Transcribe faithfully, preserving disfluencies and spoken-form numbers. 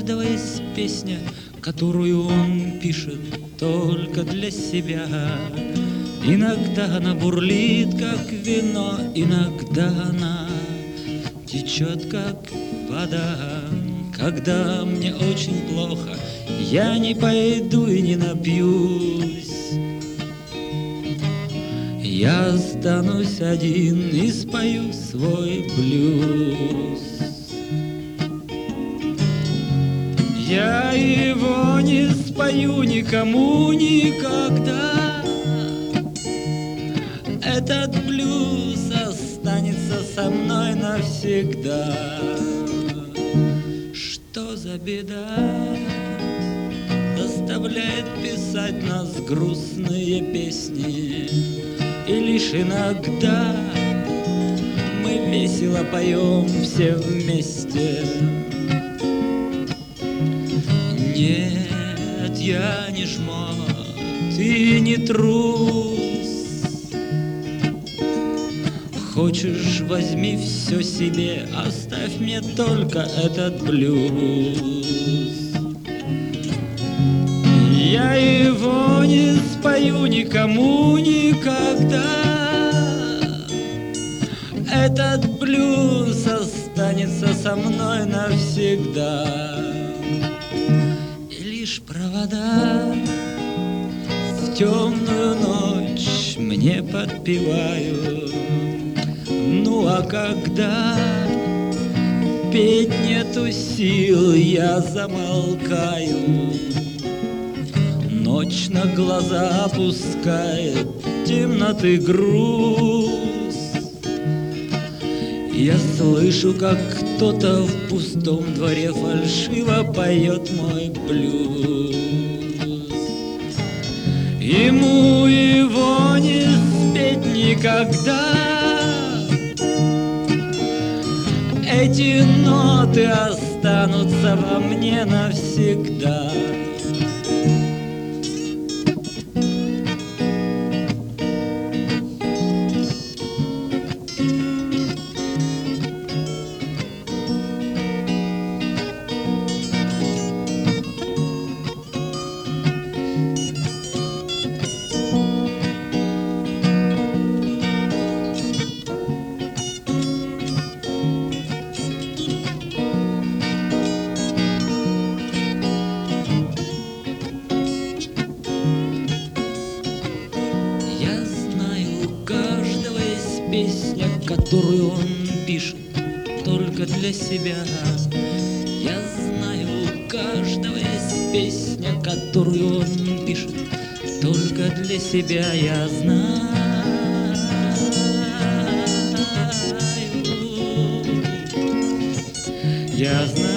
каждого есть песня, которую он пишет только для себя. Иногда она бурлит, как вино, иногда она течет, как вода. Когда мне очень плохо, я не пойду и не напьюсь. Я останусь один и спою свой блюз. Я его не спою никому никогда. Этот блюз останется со мной навсегда. Что за беда заставляет писать нас грустные песни? И лишь иногда мы весело поем все вместе. Нет, я не жмот и не трус. Хочешь, возьми все себе, оставь мне только этот блюз. Я его не спою никому никогда. Этот блюз останется со мной навсегда. И лишь провода в темную ночь мне подпевают. Ну а когда петь нету сил, я замолкаю. Ночь на глаза опускает темноты груз. Я слышу, как кто-то в пустом дворе фальшиво поет мой блюз. Ему его не спеть никогда. Эти ноты останутся во мне навсегда. Песня, которую он пишет только для себя. Я знаю, у каждого есть песня, которую он пишет только для себя. Я знаю, я знаю.